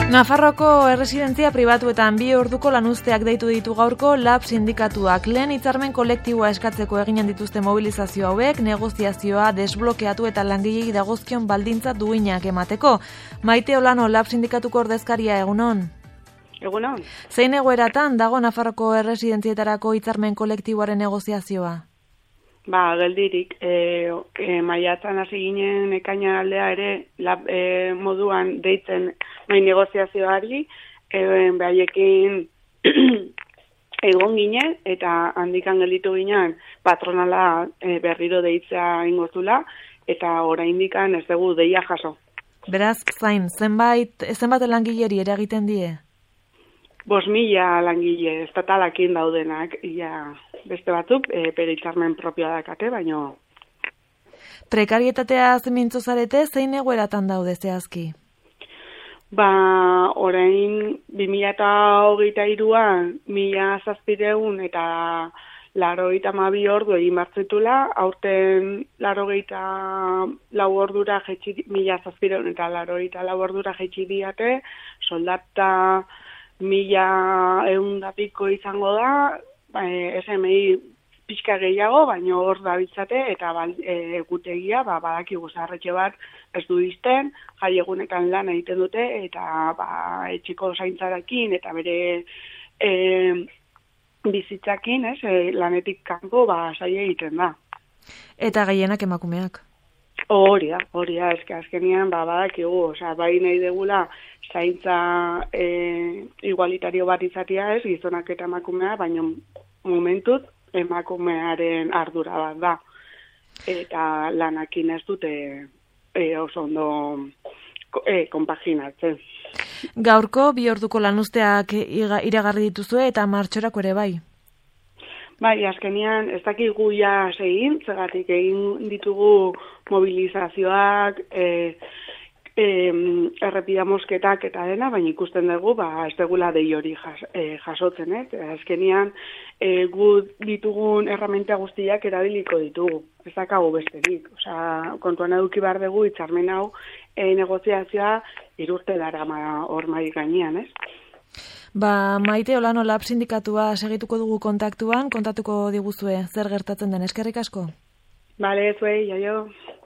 Nafarroako erresidentzia pribatuetan 2 orduko lanuzteak deitu ditu gaurko LAB sindikatuak. Lehen hitzarmen kolektiboa eskatzeko eginen dituzte mobilizazio hauek, negoziazioa desblokeatu eta langilei dagozkion baldintza duinak emateko. Maite Olano, LAB sindikatuko ordezkaria, egunon? Egunon. Zein egoeratan dago Nafarroako erresidentziatarako hitzarmen kolektiboaren negoziazioa? Geldirik, maiatzan hasi ginen ekaina aldea ere moduan deitzen negoziazioari, behaiekin egon ginen eta handikan gelditu ginen patronala berriro deitzea ingozula eta oraindikan ez dugu deia jaso. Beraz, zenbat langileri eragiten die? 5.000 langile estatalakin daudenak, beste batzuk, bere hitzarmen propioa dakate, baino... Prekarietatea zemintzo zarete, zein egoeratan daude zehazki? Orain 2023an 1.700 eta 82 ordu egin bartzitula, aurten 84 ordura jetxi 1.700 eta 84 ordura jetxi diate, soldata 1.100 piko izango da, SMI pixka gehiago, baino hor dabiltzate, eta egutegia, badakigu zaharretxe bat ez du izten, jai egunetan lan egiten dute, eta etxiko zaintzarakin, eta bere bizitzakin, lanetik kanpo, saia egiten da. Eta gehienak emakumeak? Hori da, azkenean, badakigu, bai nahi degula, zaintza igualitario bat izatea ez, gizonak eta emakumea, baina momentuz emakumearen ardura bat da. Eta lanakin ez dute oso ondo konpaginatzen. Gaurko 2 orduko lanuzteak iragarri dituzue eta martxorako ere bai? Bai, azkenean ez dakigu ja segin, zegatik egin ditugu mobilizazioak, errepida mosketak eta dena, baina ikusten dugu, ez dugula dei hori jasotzen, azkenean gu ditugun erramenta guztiak erabiliko ditugu, ez dakagu besterik, kontuan eduki behar dugu hitzarmen hau negoziazioa 3 urte darama hor mahai gainean, ez? Maite Olano, LAB sindikatua segituko dugu kontaktuan, kontatuko diguzue zer gertatzen den, eskerrik asko? Bale, zuei, jaio.